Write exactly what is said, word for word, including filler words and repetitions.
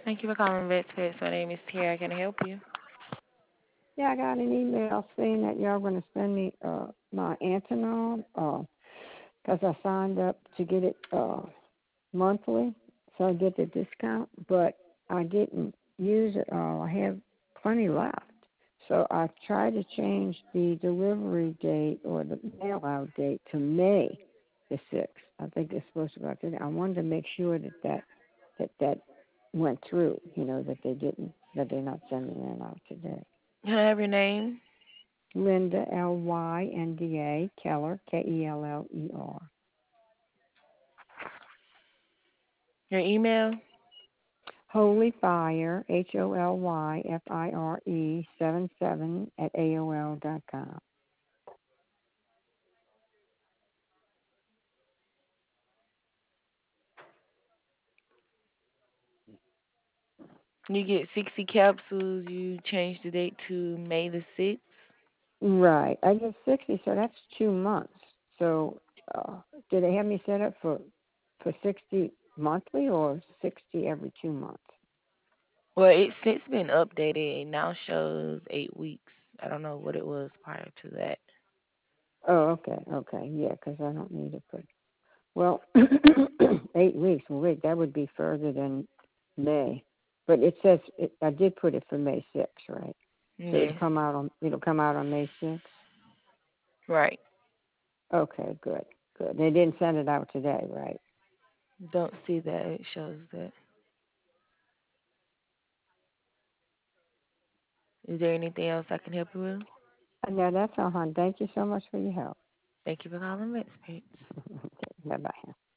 Thank you for calling Vet Pets. My name is Tara. Can I help you? Yeah, I got an email saying that y'all going to send me uh, my Antinon because I signed up to get it uh, monthly, so I get the discount, but I didn't use it all. I have plenty left. So I tried to change the delivery date or the mail-out date to May the sixth. I think it's supposed to go out today. I wanted to make sure that that, that that went through, you know, that they didn't, that they're not sending that out today. Can I have your name? Linda, L Y N D A, Keller, K E L L E R. Your email? Holy Fire, H O L Y F I R E, seven seven at A O L dot com. You get sixty capsules. You change the date to May the sixth. Right. I get sixty, so that's two months. So uh, do they have me set up for, for sixty monthly or sixty every two months? Well, it's since been updated. It now shows eight weeks. I don't know what it was prior to that. Oh, okay, okay. Yeah, because I don't need to put. Well, eight weeks. Well, wait, that would be further than May. But it says it, I did put it for May sixth, right? So it'll Yes. come out on it'll come out on May sixth. Right. Okay, good, good. They didn't send it out today, right? Don't see that. It shows that. Is there anything else I can help you with? Uh, No, that's all, hon. Thank you so much for your help. Thank you for calling Vet Pets. Bye bye.